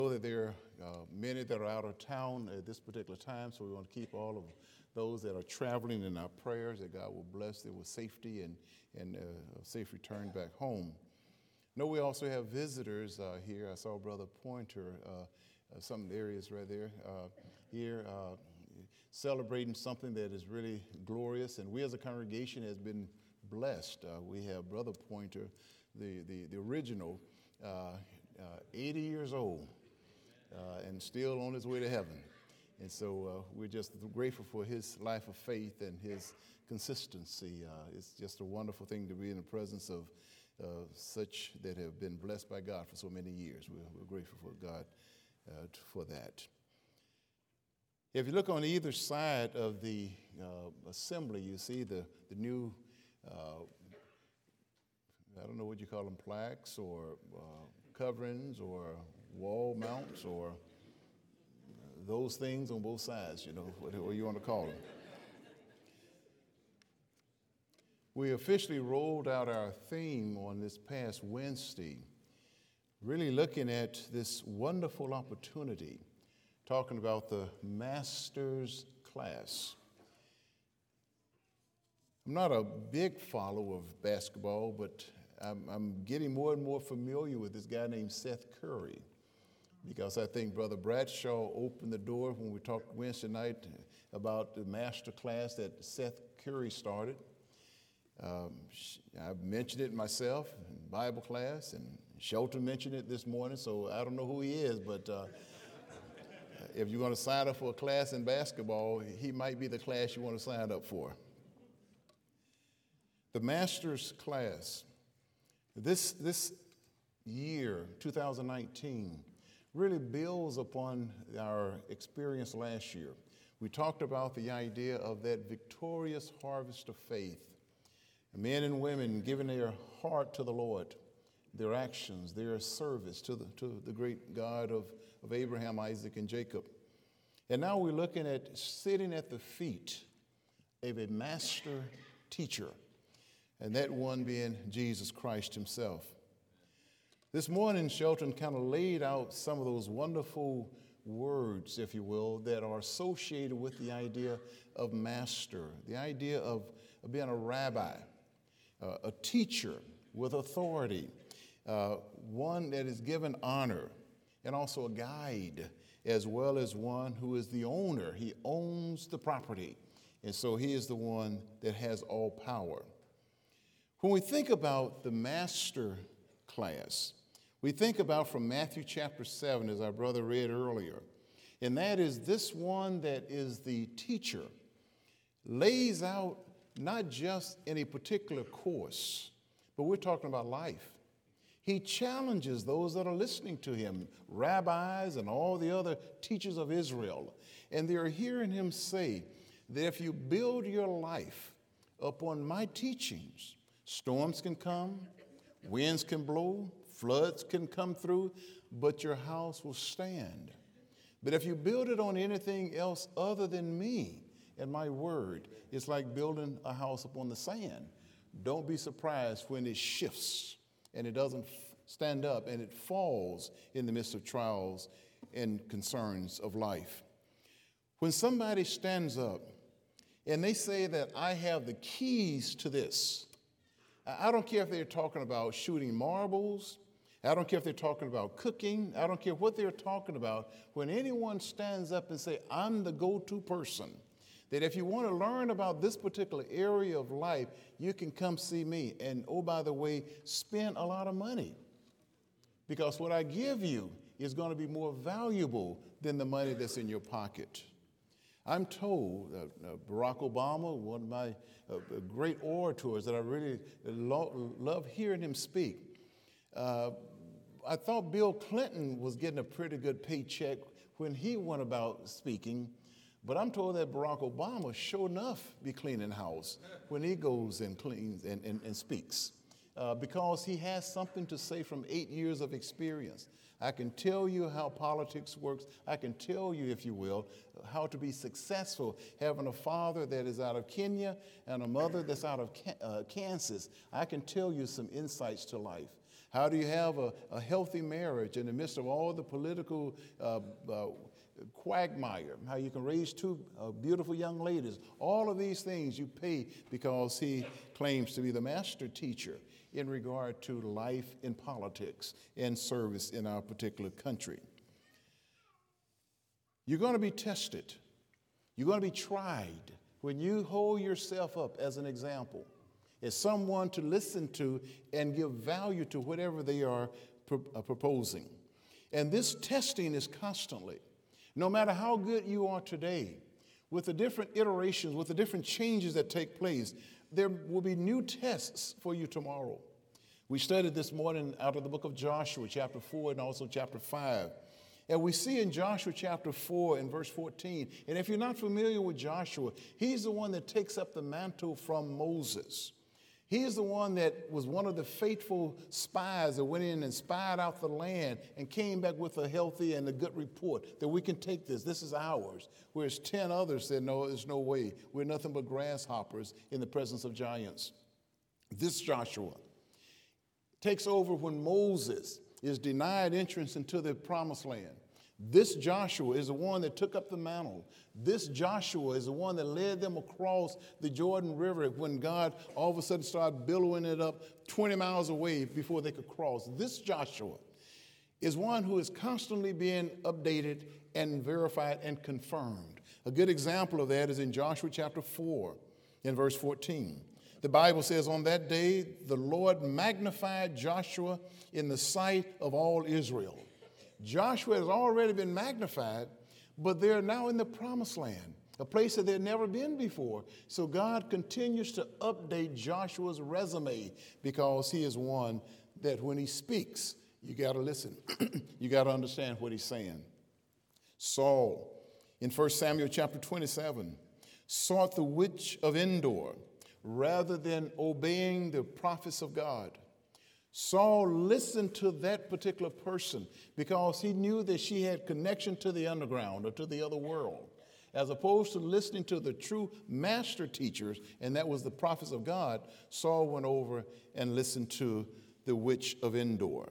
know that there are many that are out of town at this particular time, so we want to keep all of those that are traveling in our prayers, that God will bless them with safety and a safe return back home. No, we also have visitors here. I saw Brother Pointer, some areas right there here, celebrating something that is really glorious, and we as a congregation has been blessed. We have Brother Pointer, the original, 80 years old, and still on his way to heaven. And so we're just grateful for his life of faith and his consistency. It's just a wonderful thing to be in the presence of such that have been blessed by God for so many years. We're grateful for God for that. If you look on either side of the assembly, you see the new, I don't know what you call them, plaques or coverings or wall mounts or those things on both sides, whatever you want to call them. We officially rolled out our theme on this past Wednesday, really looking at this wonderful opportunity, talking about the master's class. I'm not a big follower of basketball, but I'm getting more and more familiar with this guy named Seth Curry, because I think Brother Bradshaw opened the door when we talked Wednesday night about the master class that Seth Curry started. I've mentioned it myself in Bible class, and Shelton mentioned it this morning, so I don't know who he is, but if you're going to sign up for a class in basketball, he might be the class you want to sign up for. The master's class. This year, 2019, really builds upon our experience last year. We talked about the idea of that victorious harvest of faith. Men and women giving their heart to the Lord, their actions, their service to the great God of Abraham, Isaac, and Jacob. And now we're looking at sitting at the feet of a master teacher, and that one being Jesus Christ himself. This morning, Shelton kind of laid out some of those wonderful words, if you will, that are associated with the idea of master, the idea of being a rabbi, a teacher with authority, one that is given honor, and also a guide, as well as one who is the owner. He owns the property, and so he is the one that has all power. When we think about the master class, we think about from Matthew chapter 7, as our brother read earlier, and that is this one that is the teacher, lays out not just in a particular course, but we're talking about life. He challenges those that are listening to him, rabbis and all the other teachers of Israel, and they're hearing him say that if you build your life upon my teachings, storms can come, winds can blow, floods can come through, but your house will stand. But if you build it on anything else other than me and my word, it's like building a house upon the sand. Don't be surprised when it shifts and it doesn't stand up and it falls in the midst of trials and concerns of life. When somebody stands up and they say that I have the keys to this, I don't care if they're talking about shooting marbles. I don't care if they're talking about cooking. I don't care what they're talking about. When anyone stands up and say, I'm the go-to person, that if you want to learn about this particular area of life, you can come see me. And oh, by the way, spend a lot of money, because what I give you is going to be more valuable than the money that's in your pocket. I'm told Barack Obama, one of my great orators that I really love hearing him speak, I thought Bill Clinton was getting a pretty good paycheck when he went about speaking, but I'm told that Barack Obama sure enough be cleaning house when he goes and cleans and speaks, because he has something to say from 8 years of experience. I can tell you how politics works. I can tell you, if you will, how to be successful having a father that is out of Kenya and a mother that's out of Kansas. I can tell you some insights to life. How do you have a healthy marriage in the midst of all the political quagmire? How you can raise two beautiful young ladies. All of these things you pay because he claims to be the master teacher in regard to life in politics and service in our particular country. You're going to be tested. You're going to be tried when you hold yourself up as an example, as someone to listen to and give value to whatever they are proposing. And this testing is constantly. No matter how good you are today, with the different iterations, with the different changes that take place, there will be new tests for you tomorrow. We studied this morning out of the book of Joshua, chapter 4, and also chapter 5. And we see in Joshua chapter 4 and verse 14, and if you're not familiar with Joshua, he's the one that takes up the mantle from Moses. He is the one that was one of the faithful spies that went in and spied out the land and came back with a healthy and a good report that we can take this. This is ours. Whereas 10 others said, no, there's no way. We're nothing but grasshoppers in the presence of giants. This Joshua takes over when Moses is denied entrance into the promised land. This Joshua is the one that took up the mantle. This Joshua is the one that led them across the Jordan River when God all of a sudden started billowing it up 20 miles away before they could cross. This Joshua is one who is constantly being updated and verified and confirmed. A good example of that is in Joshua chapter 4 in verse 14. The Bible says, on that day, the Lord magnified Joshua in the sight of all Israel. Joshua has already been magnified, but they're now in the promised land, a place that they've never been before. So God continues to update Joshua's resume because he is one that when he speaks, you got to listen. You got to understand what he's saying. Saul, in 1 Samuel chapter 27, sought the witch of Endor rather than obeying the prophets of God. Saul listened to that particular person because he knew that she had connection to the underground or to the other world, as opposed to listening to the true master teachers, and that was the prophets of God. Saul went over and listened to the witch of Endor.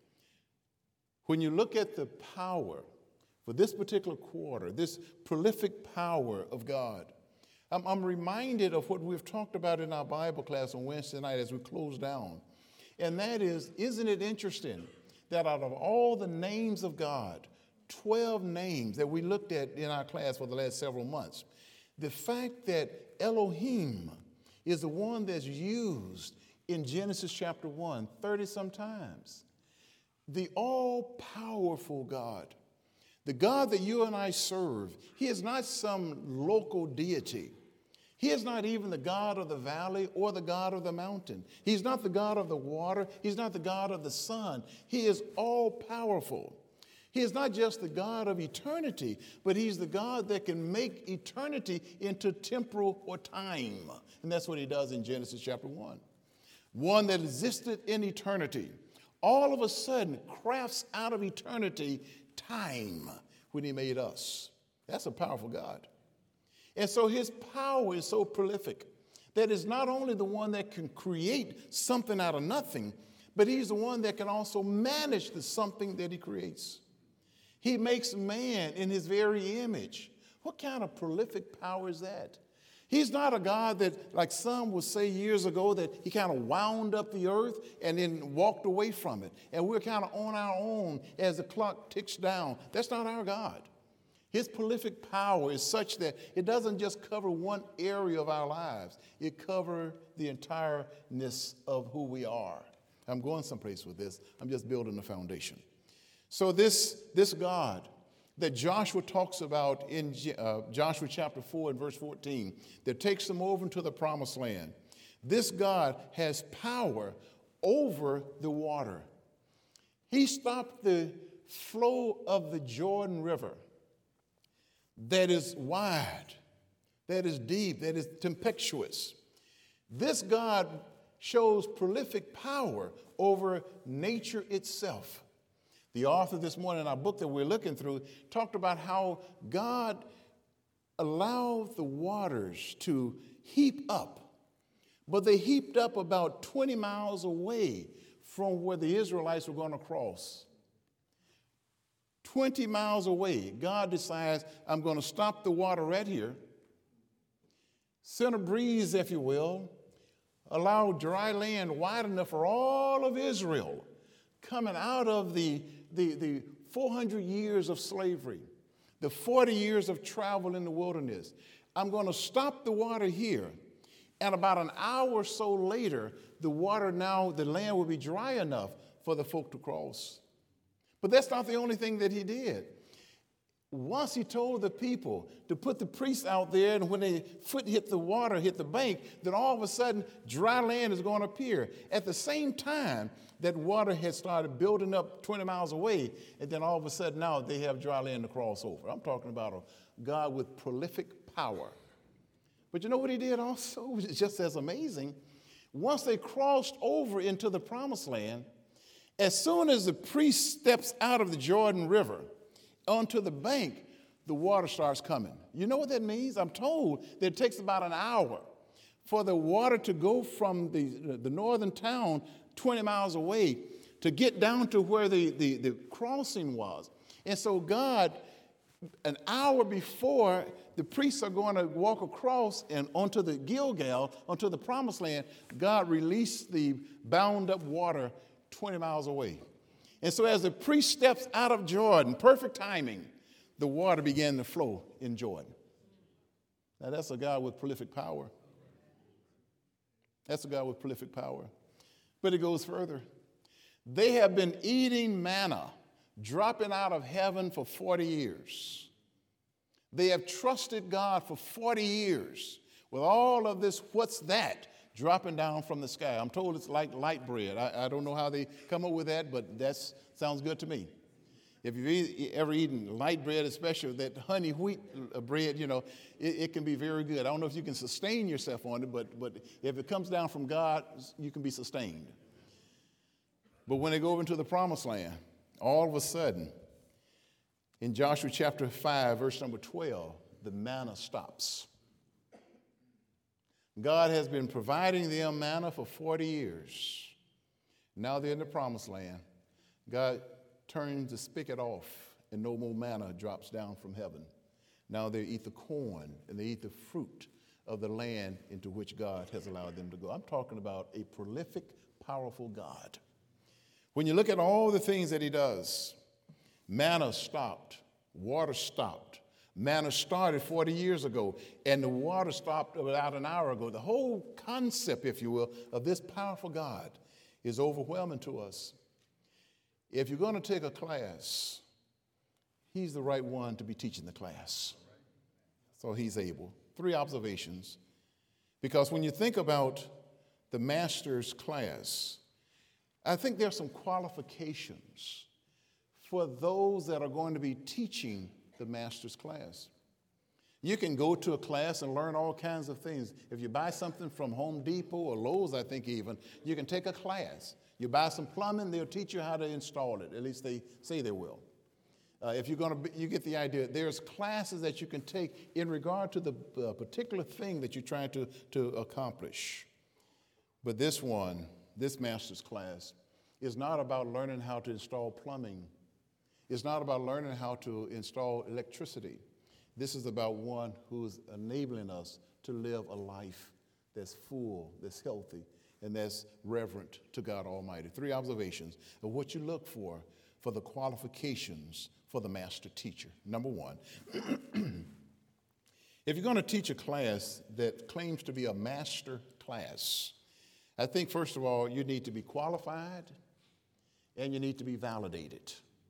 When you look at the power for this particular quarter, this prolific power of God, I'm reminded of what we've talked about in our Bible class on Wednesday night as we close down. And that is, isn't it interesting that out of all the names of God, 12 names that we looked at in our class for the last several months, the fact that Elohim is the one that's used in Genesis chapter 1, 30-some times. The all-powerful God, the God that you and I serve, he is not some local deity. He is not even the God of the valley or the God of the mountain. He's not the God of the water. He's not the God of the sun. He is all-powerful. He is not just the God of eternity, but he's the God that can make eternity into temporal or time. And that's what he does in Genesis chapter 1. One that existed in eternity, all of a sudden crafts out of eternity time when he made us. That's a powerful God. And so his power is so prolific that it's not only the one that can create something out of nothing, but he's the one that can also manage the something that he creates. He makes man in his very image. What kind of prolific power is that? He's not a God that, like some would say years ago, that he kind of wound up the earth and then walked away from it. And we're kind of on our own as the clock ticks down. That's not our God. His prolific power is such that it doesn't just cover one area of our lives. It covers the entireness of who we are. I'm going someplace with this. I'm just building a foundation. So this God that Joshua talks about in Joshua chapter 4 and verse 14, that takes them over into the promised land, this God has power over the water. He stopped the flow of the Jordan River that is wide, that is deep, that is tempestuous. This God shows prolific power over nature itself. The author this morning in our book that we're looking through talked about how God allowed the waters to heap up, but they heaped up about 20 miles away from where the Israelites were going to cross. 20 miles away, God decides, I'm going to stop the water right here, send a breeze, if you will, allow dry land wide enough for all of Israel coming out of the 400 years of slavery, the 40 years of travel in the wilderness. I'm going to stop the water here. And about an hour or so later, the land will be dry enough for the folk to cross. But that's not the only thing that he did. Once he told the people to put the priests out there, and when their foot hit the water, hit the bank, then all of a sudden dry land is going to appear. At the same time, that water had started building up 20 miles away, and then all of a sudden now they have dry land to cross over. I'm talking about a God with prolific power. But you know what he did also, which is just as amazing? Once they crossed over into the promised land, as soon as the priest steps out of the Jordan River onto the bank, the water starts coming. You know what that means? I'm told that it takes about an hour for the water to go from the northern town 20 miles away to get down to where the crossing was. And so God, an hour before the priests are going to walk across and onto the Gilgal, onto the promised land, God released the bound up water 20 miles away. And so as the priest steps out of Jordan, perfect timing, the water began to flow in Jordan. Now that's a God with prolific power. That's a God with prolific power. But it goes further. They have been eating manna, dropping out of heaven for 40 years. They have trusted God for 40 years with all of this, what's that, dropping down from the sky. I'm told it's like light bread. I don't know how they come up with that, but that sounds good to me. If you've ever eaten light bread, especially that honey wheat bread, you know, it can be very good. I don't know if you can sustain yourself on it, but if it comes down from God, you can be sustained. But when they go over into the promised land, all of a sudden, in Joshua chapter 5, verse number 12, the manna stops. God has been providing them manna for 40 years. Now they're in the promised land. God turns the spigot off, and no more manna drops down from heaven. Now they eat the corn, and they eat the fruit of the land into which God has allowed them to go. I'm talking about a prolific, powerful God. When you look at all the things that he does, manna stopped, water stopped. Manna started 40 years ago, and the water stopped about an hour ago. The whole concept, if you will, of this powerful God is overwhelming to us. If you're going to take a class, he's the right one to be teaching the class. So he's able. 3 observations. Because when you think about the master's class, I think there are some qualifications for those that are going to be teaching the master's class. You can go to a class and learn all kinds of things. If you buy something from Home Depot or Lowe's, I think even, you can take a class. You buy some plumbing, they'll teach you how to install it. At least they say they will. If you're going to, you get the idea. There's classes that you can take in regard to the particular thing that you're trying to accomplish. But this master's class, is not about learning how to install plumbing. It's not about learning how to install electricity. This is about one who's enabling us to live a life that's full, that's healthy, and that's reverent to God Almighty. 3 observations of what you look for the qualifications for the master teacher. Number 1, if you're going to teach a class that claims to be a master class, I think, first of all, you need to be qualified and you need to be validated.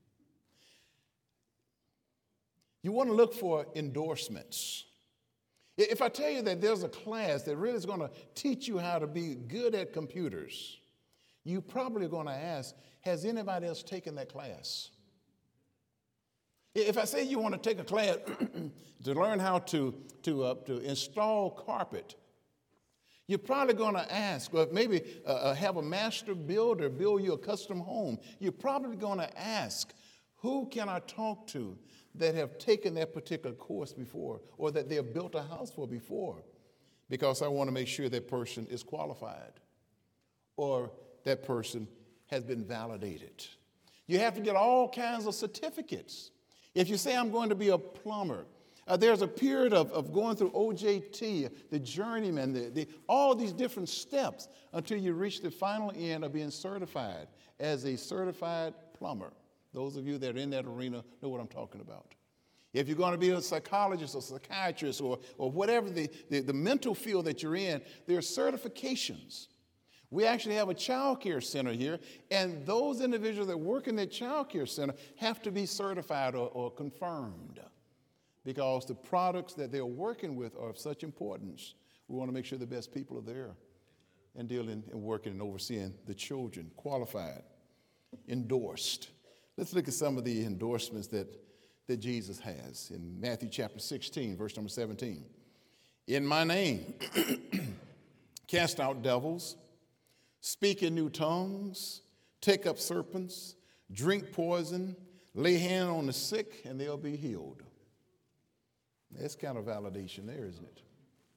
You want to look for endorsements. If I tell you that there's a class that really is going to teach you how to be good at computers, you probably are going to ask, has anybody else taken that class? If I say you want to take a class to learn how to install carpet, you're probably going to ask, or maybe have a master builder build you a custom home. You're probably going to ask, who can I talk to that have taken that particular course before, or that they have built a house for before? Because I want to make sure that person is qualified, or that person has been validated. You have to get all kinds of certificates. If you say, I'm going to be a plumber, there's a period of going through OJT, the journeyman, all these different steps until you reach the final end of being certified as a certified plumber. Those of you that are in that arena know what I'm talking about. If you're going to be a psychologist or psychiatrist or whatever the mental field that you're in, there are certifications. We actually have a child care center here, and those individuals that work in that child care center have to be certified or confirmed because the products that they're working with are of such importance. We want to make sure the best people are there and dealing and working and overseeing the children, qualified, endorsed. Let's look at some of the endorsements that Jesus has in Matthew chapter 16, verse number 17. In my name, cast out devils, speak in new tongues, take up serpents, drink poison, lay hand on the sick, and they'll be healed. That's kind of validation there, isn't it?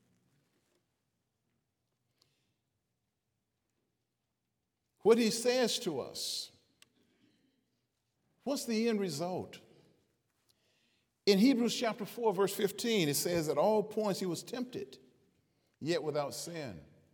What he says to us, what's the end result? In Hebrews chapter 4, verse 15, it says, at all points he was tempted, yet without sin.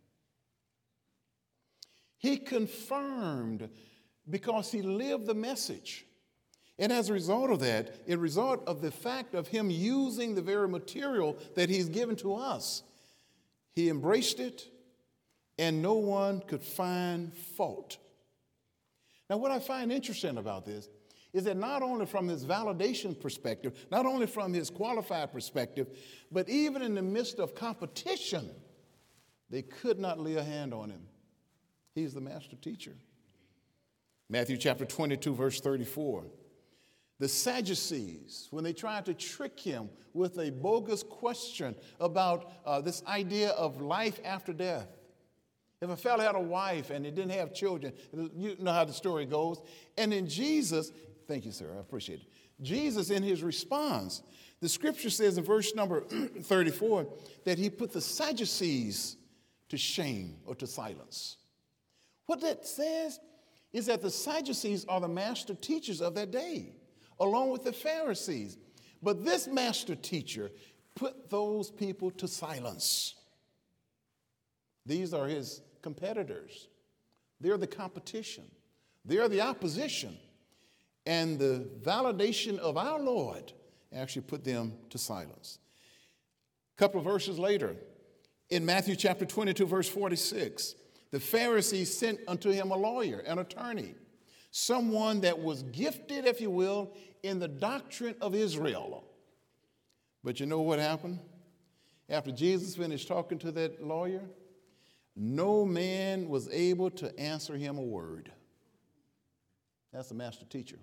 He confirmed because he lived the message. And as a result of that, a result of the fact of him using the very material that he's given to us, he embraced it, and no one could find fault. Now, what I find interesting about this is that not only from his validation perspective, not only from his qualified perspective, but even in the midst of competition, they could not lay a hand on him. He's the master teacher. Matthew chapter 22, verse 34. The Sadducees, when they tried to trick him with a bogus question about this idea of life after death. If a fellow had a wife and he didn't have children, you know how the story goes. And then Jesus, thank you, sir, I appreciate it. Jesus, in his response, the scripture says in verse number 34 that he put the Sadducees to shame or to silence. What that says is that the Sadducees are the master teachers of that day, along with the Pharisees. But this master teacher put those people to silence. These are his competitors. They're the competition. They're the opposition. And the validation of our Lord actually put them to silence. A couple of verses later, in Matthew chapter 22, verse 46, the Pharisees sent unto him a lawyer, an attorney, someone that was gifted, if you will, in the doctrine of Israel. But you know what happened? After Jesus finished talking to that lawyer, no man was able to answer him a word. That's the master teacher.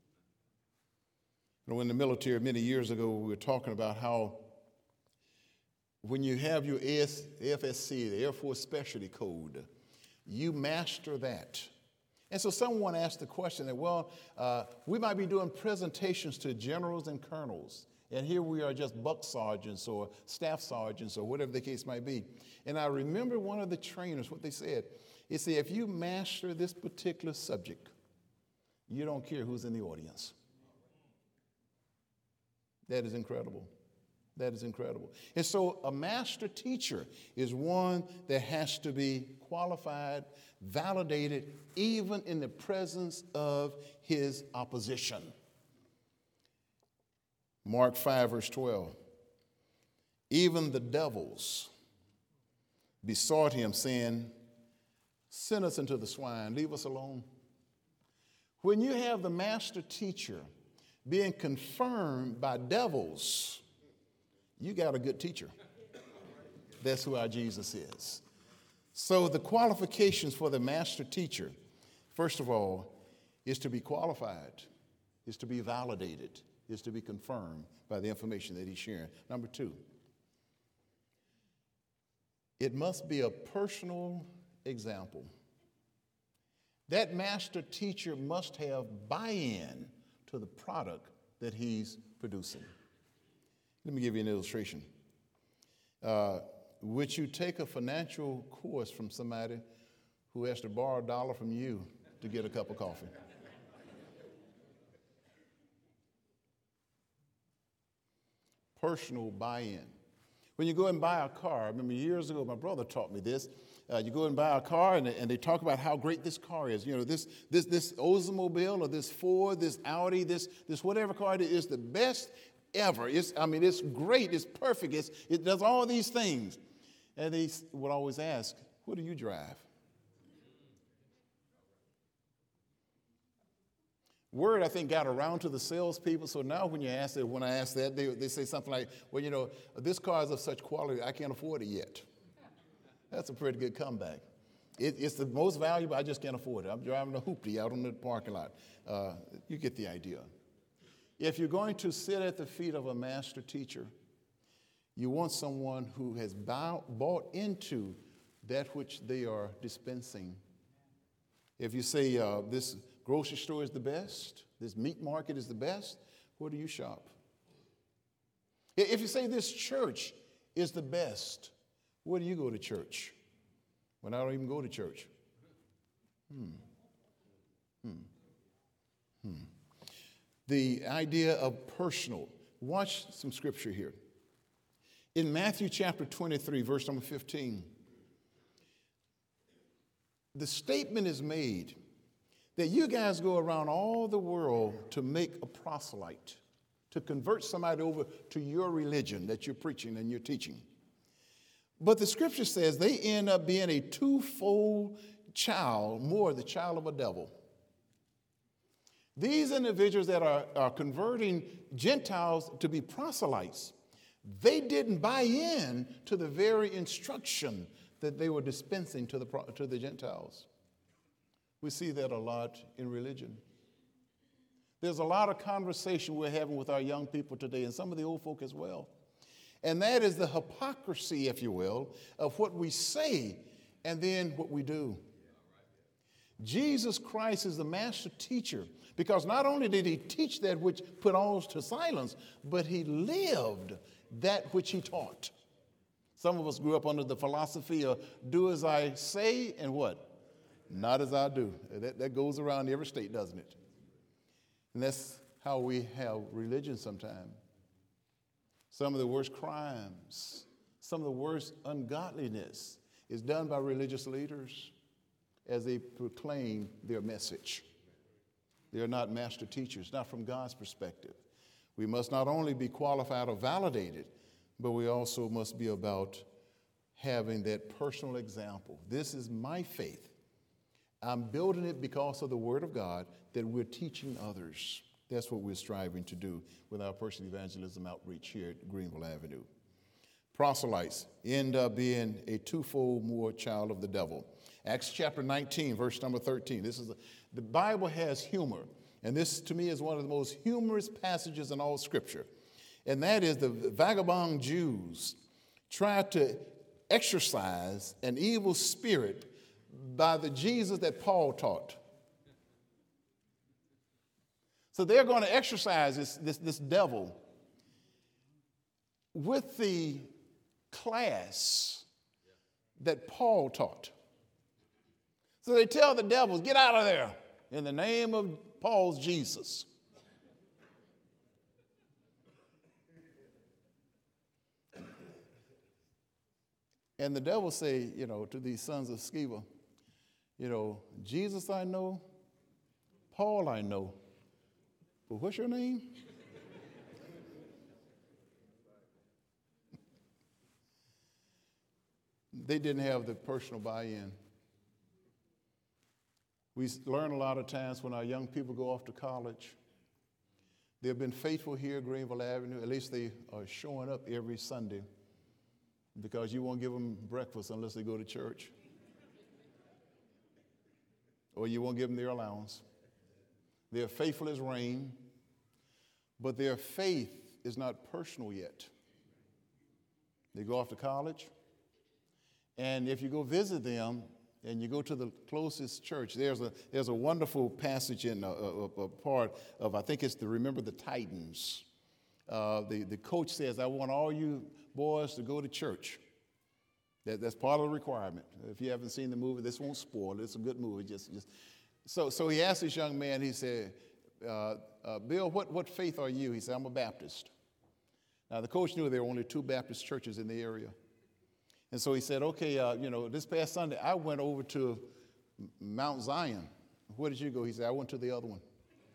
You know, in the military many years ago, we were talking about how when you have your AFSC, the Air Force Specialty Code, you master that. And so someone asked the question that, well, we might be doing presentations to generals and colonels, and here we are just buck sergeants or staff sergeants or whatever the case might be. And I remember one of the trainers, what they said. He said, if you master this particular subject, you don't care who's in the audience. That is incredible. That is incredible. And so a master teacher is one that has to be qualified, validated, even in the presence of his opposition. Mark 5, verse 12. Even the devils besought him, saying, send us into the swine, leave us alone. When you have the master teacher being confirmed by devils, you got a good teacher. That's who our Jesus is. So the qualifications for the master teacher, first of all, is to be qualified, is to be validated, is to be confirmed by the information that he's sharing. Number two, it must be a personal example. That master teacher must have buy-in to the product that he's producing. Let me give you an illustration. Would you take a financial course from somebody who has to borrow $1 from you to get a cup of coffee. Personal buy-in. When you go and buy a car, I remember years ago, my brother taught me this. You go and buy a car, and they talk about how great this car is. You know, this Oldsmobile or this Ford, this Audi, this whatever car it is the best ever. It's great. It's perfect. It does all these things. And they would always ask, what do you drive? Word, I think, got around to the salespeople. So now when I ask that, they say something like, well, you know, this car is of such quality, I can't afford it yet. That's a pretty good comeback. It's the most valuable, I just can't afford it. I'm driving a hoopty out on the parking lot. You get the idea. If you're going to sit at the feet of a master teacher, you want someone who has bought into that which they are dispensing. If you say this grocery store is the best, this meat market is the best, where do you shop? If you say this church is the best, where do you go to church? When I don't even go to church. The idea of personal. Watch some scripture here. In Matthew chapter 23, verse number 15, the statement is made that you guys go around all the world to make a proselyte, to convert somebody over to your religion that you're preaching and you're teaching. But the scripture says they end up being a twofold child, more the child of a devil. These individuals that are converting Gentiles to be proselytes, they didn't buy in to the very instruction that they were dispensing to the Gentiles. We see that a lot in religion. There's a lot of conversation we're having with our young people today, and some of the old folk as well. And that is the hypocrisy, if you will, of what we say and then what we do. Jesus Christ is the master teacher because not only did he teach that which put all to silence, but he lived that which he taught. Some of us grew up under the philosophy of do as I say and what? Not as I do. That goes around every state, doesn't it? And that's how we have religion sometimes. Some of the worst crimes, some of the worst ungodliness is done by religious leaders as they proclaim their message. They are not master teachers, not from God's perspective. We must not only be qualified or validated, but we also must be about having that personal example. This is my faith. I'm building it because of the Word of God that we're teaching others. That's what we're striving to do with our personal evangelism outreach here at Greenville Avenue. Proselytes end up being a twofold more child of the devil. Acts chapter 19, verse number 13. The Bible has humor, and this to me is one of the most humorous passages in all Scripture. And that is the vagabond Jews tried to exorcise an evil spirit by the Jesus that Paul taught. So they're going to exorcise this devil with the class that Paul taught. So they tell the devils, get out of there in the name of Paul's Jesus. And the devil say, to these sons of Sceva, Jesus I know, Paul I know, but what's your name? They didn't have the personal buy-in. We learn a lot of times when our young people go off to college. They've been faithful here at Greenville Avenue. At least they are showing up every Sunday because you won't give them breakfast unless they go to church. Or you won't give them their allowance. They're faithful as rain, but their faith is not personal yet. They go off to college, and if you go visit them and you go to the closest church, there's a wonderful passage in a part of, I think it's Remember the Titans. The coach says, I want all you boys to go to church. That's part of the requirement. If you haven't seen the movie, this won't spoil it. It's a good movie. Just So he asked this young man, he said, Bill, what faith are you? He said, I'm a Baptist. Now, the coach knew there were only 2 Baptist churches in the area. And so he said, okay, this past Sunday, I went over to Mount Zion. Where did you go? He said, I went to the other one.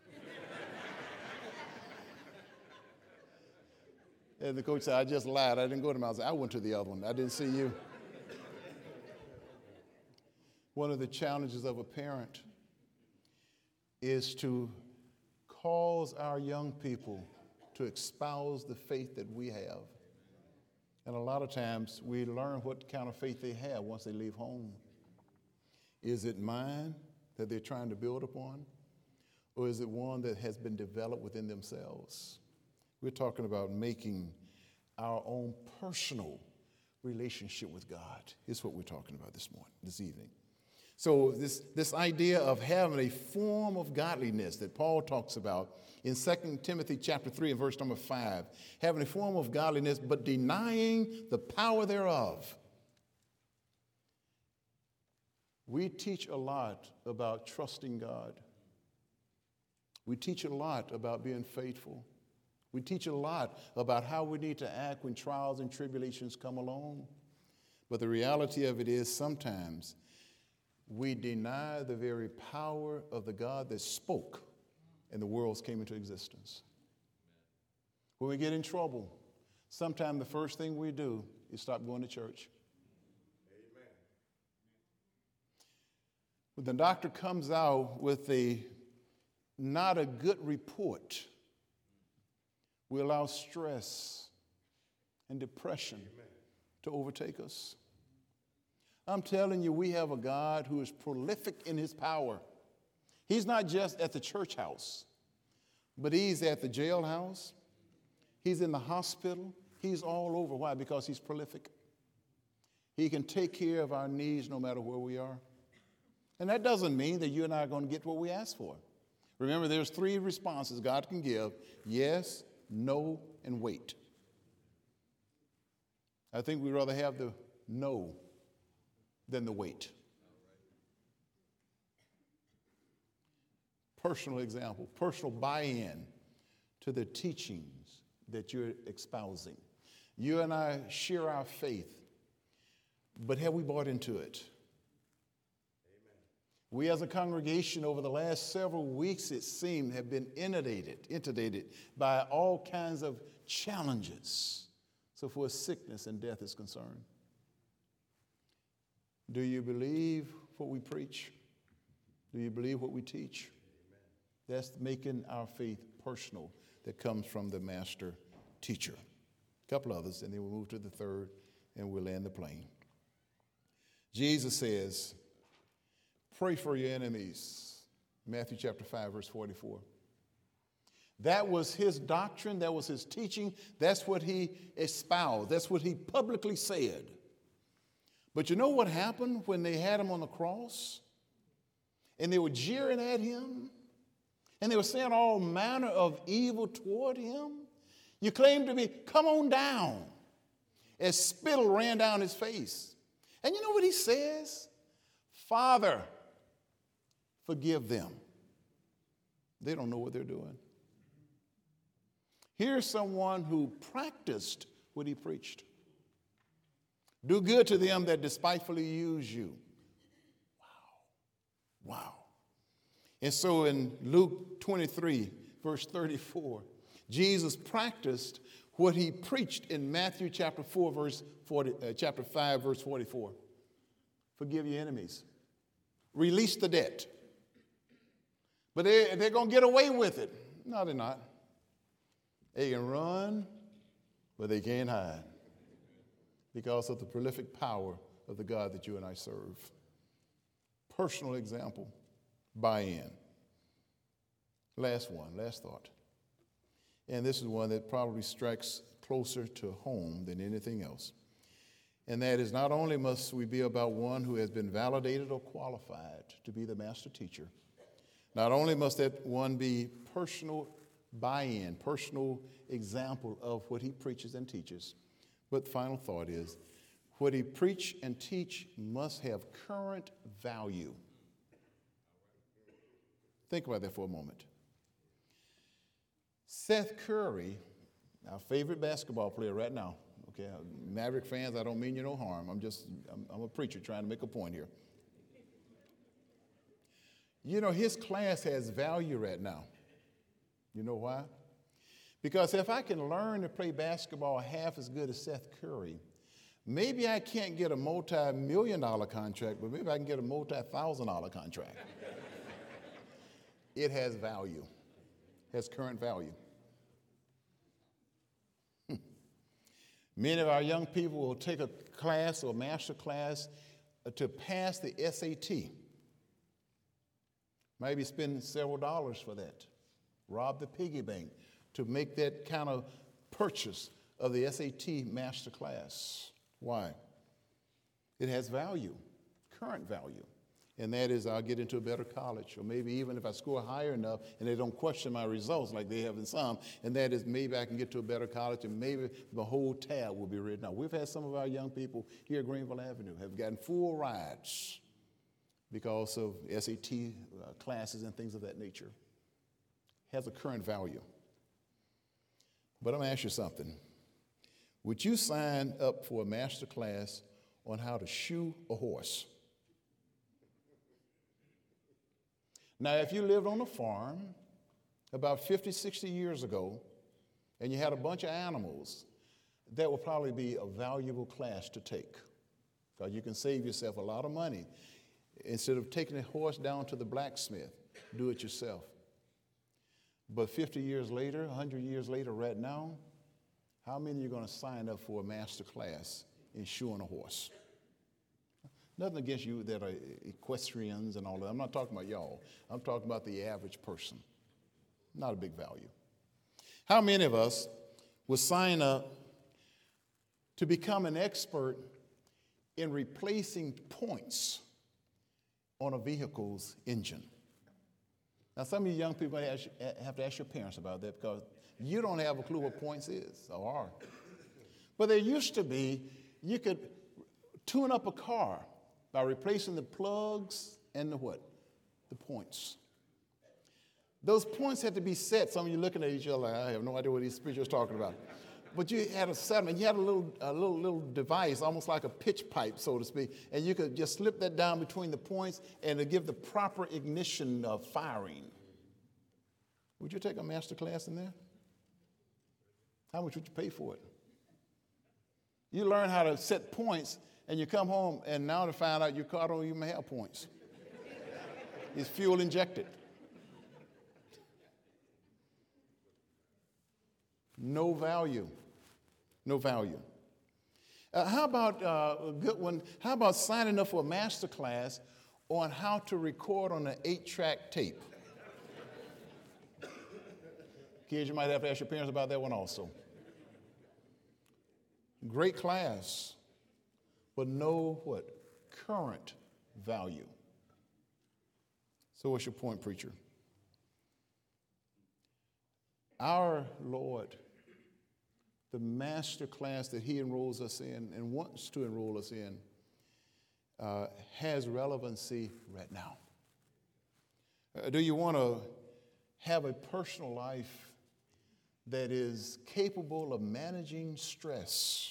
And the coach said, I just lied. I didn't go to Mount Zion. I went to the other one. I didn't see you. One of the challenges of a parent is to cause our young people to espouse the faith that we have. And a lot of times we learn what kind of faith they have once they leave home. Is it mine that they're trying to build upon? Or is it one that has been developed within themselves? We're talking about making our own personal relationship with God. Is what we're talking about this evening. So this idea of having a form of godliness that Paul talks about in 2 Timothy chapter 3 and verse number 5, having a form of godliness but denying the power thereof. We teach a lot about trusting God. We teach a lot about being faithful. We teach a lot about how we need to act when trials and tribulations come along. But the reality of it is sometimes we deny the very power of the God that spoke and the worlds came into existence. When we get in trouble, sometimes the first thing we do is stop going to church. Amen. When the doctor comes out with not a good report, we allow stress and depression to overtake us. I'm telling you, we have a God who is prolific in his power. He's not just at the church house, but he's at the jailhouse. He's in the hospital. He's all over. Why? Because he's prolific. He can take care of our needs no matter where we are. And that doesn't mean that you and I are going to get what we ask for. Remember, there's 3 responses God can give: yes, no, and wait. I think we'd rather have the no than the wait. Personal example, personal buy-in to the teachings that you're espousing. You and I share our faith, but have we bought into it? Amen. We as a congregation over the last several weeks, it seemed, have been inundated by all kinds of challenges so far as sickness and death is concerned. Do you believe what we preach? Do you believe what we teach? Amen. That's making our faith personal that comes from the master teacher. A couple others, and then we'll move to the third, and we'll land the plane. Jesus says, pray for your enemies. Matthew chapter 5, verse 44. That was his doctrine. That was his teaching. That's what he espoused. That's what he publicly said. But you know what happened when they had him on the cross? And they were jeering at him? And they were saying all manner of evil toward him? You claim to be, come on down. As spittle ran down his face. And you know what he says? Father, forgive them. They don't know what they're doing. Here's someone who practiced what he preached. Do good to them that despitefully use you. Wow. Wow. And so in Luke 23, verse 34, Jesus practiced what he preached in Matthew chapter 5, verse 44. Forgive your enemies. Release the debt. But they're going to get away with it. No, they're not. They can run, but they can't hide because of the prolific power of the God that you and I serve. Personal example, buy-in. Last thought. And this is one that probably strikes closer to home than anything else. And that is, not only must we be about one who has been validated or qualified to be the master teacher, not only must that one be personal buy-in, personal example of what he preaches and teaches, but the final thought is, what he preach and teach must have current value. Think about that for a moment. Seth Curry, our favorite basketball player right now, okay, Maverick fans, I don't mean you no harm. I'm a preacher trying to make a point here. You know, his class has value right now. You know why? Because if I can learn to play basketball half as good as Seth Curry, maybe I can't get a multi-million-dollar contract, but maybe I can get a multi-thousand-dollar contract. It has value, has current value. Many of our young people will take a class or a master class to pass the SAT. Maybe spend several dollars for that. Rob the piggy bank to make that kind of purchase of the SAT master class. Why? It has value, current value. And that is, I'll get into a better college, or maybe even if I score higher enough and they don't question my results like they have in some, and that is maybe I can get to a better college and maybe the whole tab will be written out. We've had some of our young people here at Greenville Avenue have gotten full rides because of SAT classes and things of that nature. Has a current value. But I'm going to ask you something. Would you sign up for a master class on how to shoe a horse? Now, if you lived on a farm about 50, 60 years ago, and you had a bunch of animals, that would probably be a valuable class to take, because you can save yourself a lot of money. Instead of taking a horse down to the blacksmith, do it yourself. But 50 years later, 100 years later, right now, how many are you going to sign up for a master class in shoeing a horse? Nothing against you that are equestrians and all that. I'm not talking about y'all. I'm talking about the average person. Not a big value. How many of us would sign up to become an expert in replacing points on a vehicle's engine? Now, some of you young people have to ask your parents about that, because you don't have a clue what points is or are. But there used to be, you could tune up a car by replacing the plugs and the what? The points. Those points had to be set. Some of you looking at each other like, I have no idea what these preachers are talking about. But you had a settlement. You had a little device, almost like a pitch pipe, so to speak, and you could just slip that down between the points and to give the proper ignition of firing. Would you take a master class in there? How much would you pay for it? You learn how to set points, and you come home, and now to find out your car don't even have points. It's fuel injected. No value. No value. How about a good one? How about signing up for a master class on how to record on an 8-track tape? Kids, you might have to ask your parents about that one also. Great class, but no what? Current value. So what's your point, preacher? Our Lord, the master class that he enrolls us in and wants to enroll us in, has relevancy right now. Do you want to have a personal life that is capable of managing stress?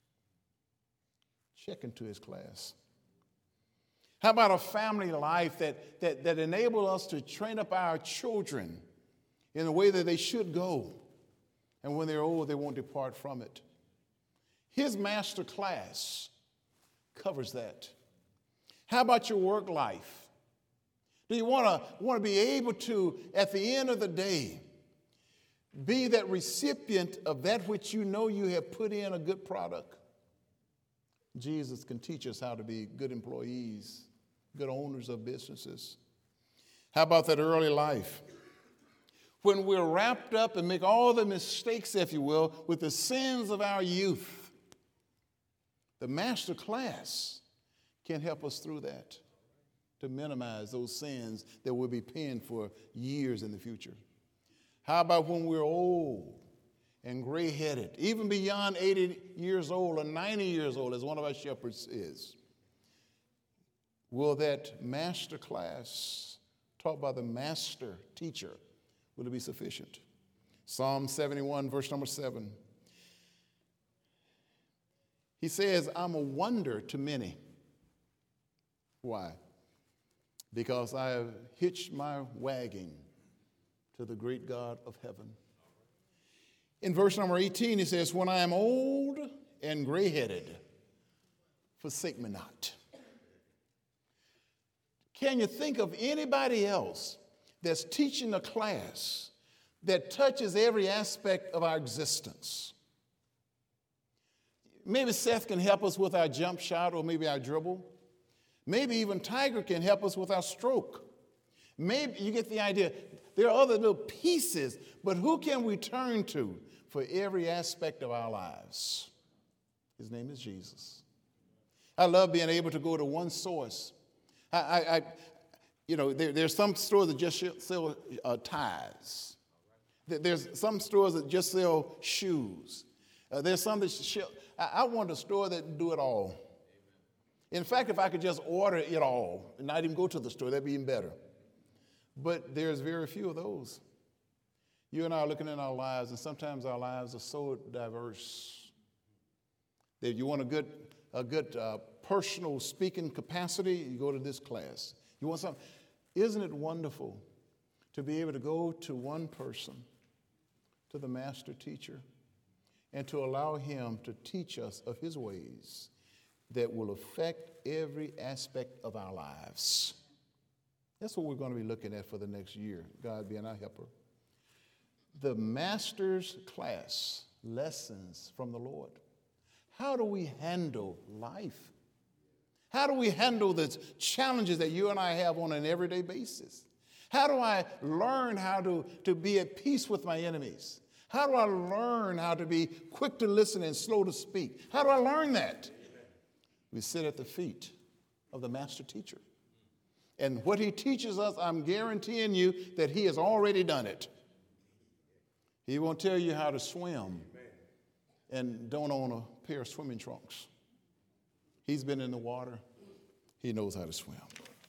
Check into his class. How about a family life that enables us to train up our children in the way that they should go, and when they're old, they won't depart from it? His master class covers that. How about your work life? Do you want to be able to, at the end of the day, be that recipient of that which you know you have put in a good product? Jesus can teach us how to be good employees, good owners of businesses. How about that early life? When we're wrapped up and make all the mistakes, if you will, with the sins of our youth, the master class can help us through that, to minimize those sins that we'll be paying for years in the future. How about when we're old and gray-headed, even beyond 80 years old or 90 years old, as one of our shepherds is? Will that master class taught by the master teacher, will it be sufficient? Psalm 71, verse number 7. He says, I'm a wonder to many. Why? Because I have hitched my wagon to the great God of heaven. In verse number 18, he says, when I am old and gray-headed, forsake me not. Can you think of anybody else that's teaching a class that touches every aspect of our existence? Maybe Seth can help us with our jump shot or maybe our dribble. Maybe even Tiger can help us with our stroke. Maybe you get the idea. There are other little pieces, but who can we turn to for every aspect of our lives? His name is Jesus. I love being able to go to one source. There's some stores that just sell ties. There's some stores that just sell shoes. There's some that I want a store that do it all. In fact, if I could just order it all and not even go to the store, that'd be even better. But there's very few of those. You and I are looking at our lives, and sometimes our lives are so diverse that if you want a good personal speaking capacity, you go to this class. You want something? Isn't it wonderful to be able to go to one person, to the master teacher, and to allow him to teach us of his ways that will affect every aspect of our lives? That's what we're going to be looking at for the next year, God being our helper. The master's class, lessons from the Lord. How do we handle life? How do we handle the challenges that you and I have on an everyday basis? How do I learn how to be at peace with my enemies? How do I learn how to be quick to listen and slow to speak? How do I learn that? We sit at the feet of the master teacher. And what he teaches us, I'm guaranteeing you that he has already done it. He won't tell you how to swim and don't own a pair of swimming trunks. He's been in the water. He knows how to swim.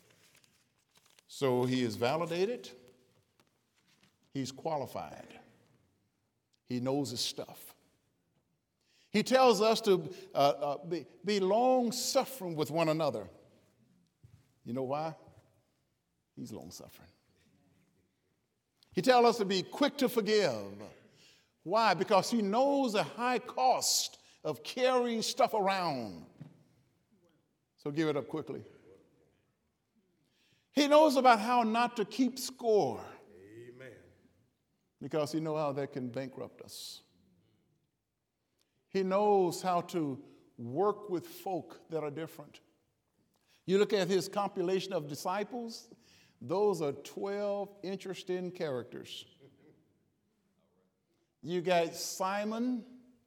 So he is validated. He's qualified. He knows his stuff. He tells us to be long-suffering with one another. You know why? He's long-suffering. He tells us to be quick to forgive. Why? Because he knows the high cost of carrying stuff around. So give it up quickly. He knows about how not to keep score. Amen. Because he knows how that can bankrupt us. He knows how to work with folk that are different. You look at his compilation of disciples, those are 12 interesting characters. You got Simon,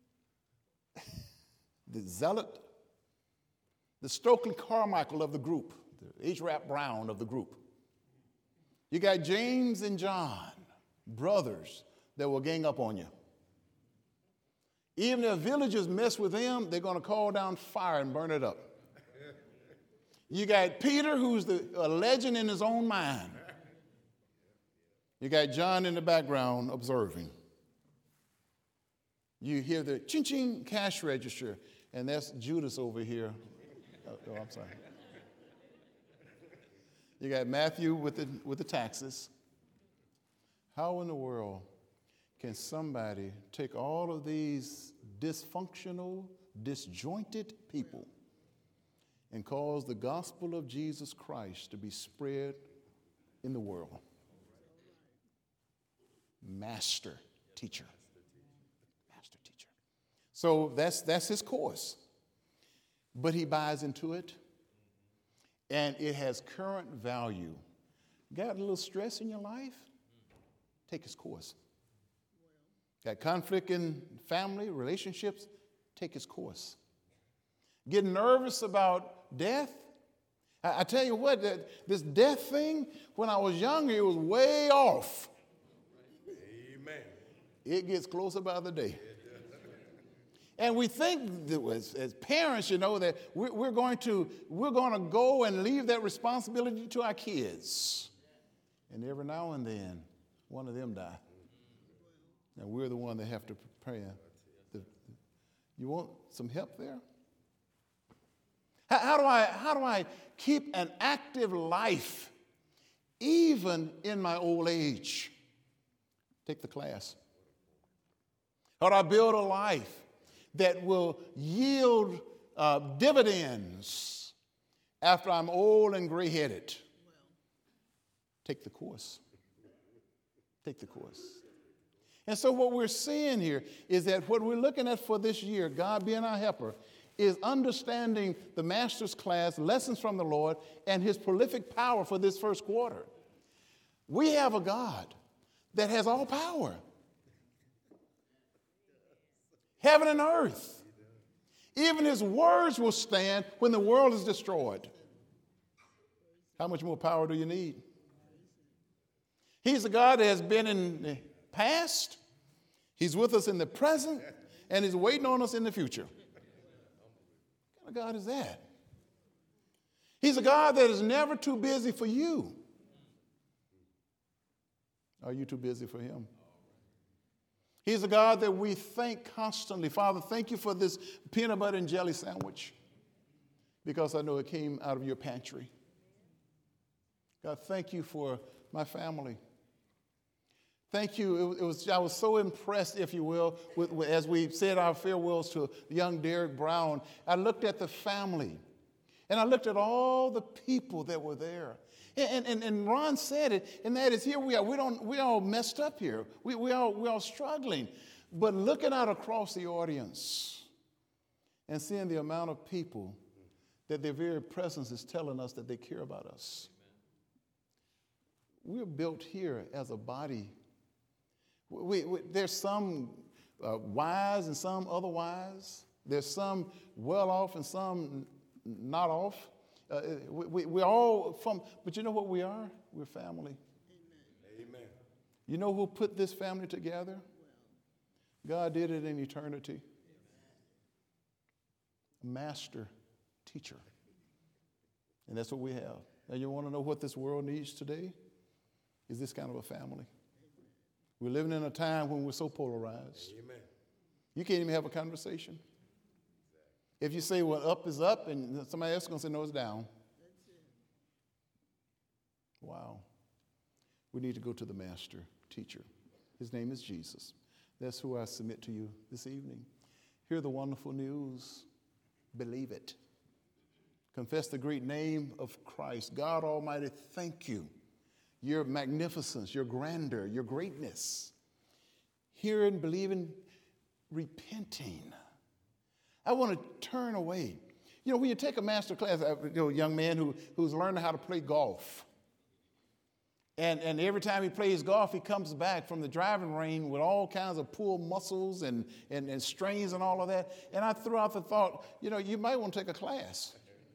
the zealot, the Stokely Carmichael of the group, the H-Rap Brown of the group. You got James and John, brothers that will gang up on you. Even if villagers mess with them, they're going to call down fire and burn it up. You got Peter, who's a legend in his own mind. You got John in the background observing. You hear the ching-ching cash register, and that's Judas over here. Oh, I'm sorry. You got Matthew with the taxes. How in the world can somebody take all of these dysfunctional, disjointed people and cause the gospel of Jesus Christ to be spread in the world? Master teacher. Master teacher. So that's his course. But he buys into it, and it has current value. Got a little stress in your life? Take his course. Got conflict in family, relationships? Take his course. Getting nervous about death? I tell you what, this death thing, when I was younger, it was way off. Amen. It gets closer by the day. And we think that as parents, that we're going to go and leave that responsibility to our kids. And every now and then, one of them die. And we're the one that have to prepare. You want some help there? How do I keep an active life even in my old age? Take the class. How do I build a life that will yield dividends after I'm old and gray-headed? Take the course. Take the course. And so what we're seeing here is that what we're looking at for this year, God being our helper, is understanding the master's class, lessons from the Lord, and his prolific power for this first quarter. We have a God that has all power. Heaven and earth. Even his words will stand when the world is destroyed. How much more power do you need? He's a God that has been in the past, he's with us in the present, and he's waiting on us in the future. What kind of God is that? He's a God that is never too busy for you. Are you too busy for him? He's a God that we thank constantly. Father, thank you for this peanut butter and jelly sandwich, because I know it came out of your pantry. God, thank you for my family. Thank you. I was so impressed, if you will, as we said our farewells to young Derek Brown. I looked at the family, and I looked at all the people that were there. And Ron said it, and that is, here we are. We all messed up here. We all struggling. But looking out across the audience and seeing the amount of people that their very presence is telling us that they care about us. We're built here as a body. There's some wise and some otherwise. There's some well off and some not off. We're all from, but you know what we are? We're family. Amen. You know who put this family together? God did it in eternity. Master, teacher. And that's what we have. Now you want to know what this world needs today? Is this kind of a family. We're living in a time when we're so polarized. Amen. You can't even have a conversation. If you say, well, up is up, and somebody else is going to say, no, it's down. Wow. We need to go to the master teacher. His name is Jesus. That's who I submit to you this evening. Hear the wonderful news. Believe it. Confess the great name of Christ. God Almighty, thank you. Your magnificence, your grandeur, your greatness. Hearing, believing, repenting. I want to turn away. You know, when you take a master class, a young man who's learning how to play golf. And every time he plays golf, he comes back from the driving range with all kinds of pull muscles and strains and all of that. And I threw out the thought, you might want to take a class.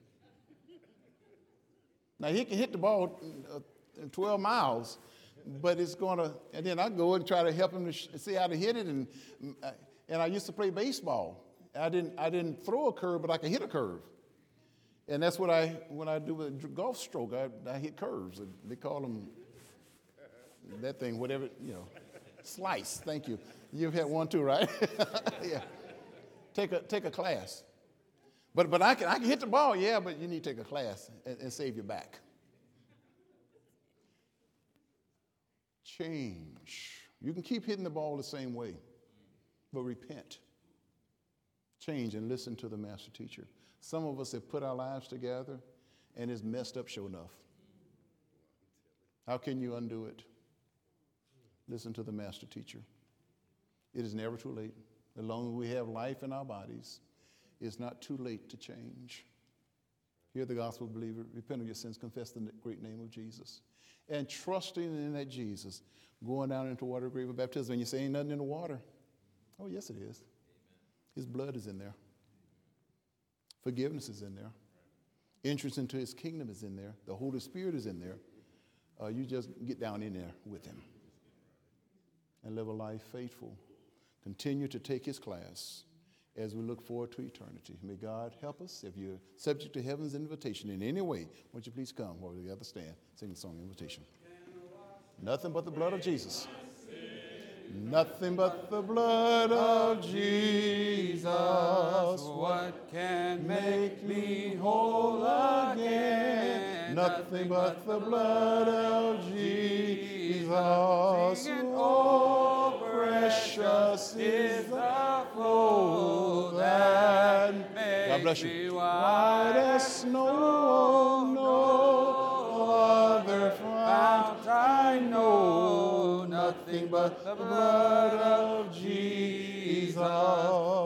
Now, he can hit the ball 12 miles, but it's going to, and then I go and try to help him to see how to hit it. And I used to play baseball. I didn't throw a curve, but I can hit a curve. And that's what when I do a golf stroke, I hit curves. They call them that thing, whatever, slice. Thank you. You've had one too, right? Yeah. Take a class. But I can hit the ball, yeah, but you need to take a class and save your back. Change. You can keep hitting the ball the same way, but repent. Change and listen to the master teacher. Some of us have put our lives together and it's messed up sure enough. How can you undo it? Listen to the master teacher. It is never too late. As long as we have life in our bodies, it's not too late to change. Hear the gospel believer, repent of your sins, confess the great name of Jesus. And trusting in that Jesus, going down into water grave of baptism, and you say ain't nothing in the water. Oh, yes it is. His blood is in there. Forgiveness is in there. Entrance into his kingdom is in there. The Holy Spirit is in there. You just get down in there with him and live a life faithful. Continue to take his class as we look forward to eternity. May God help us. If you're subject to heaven's invitation in any way, won't you please come while we gather stand, sing the song invitation. Nothing but the blood of Jesus. Nothing but the blood of Jesus. What can make me whole again? Nothing but the blood of Jesus. Oh, precious is the flow that makes God bless me you. white as snow, no other fount I know. Nothing but the blood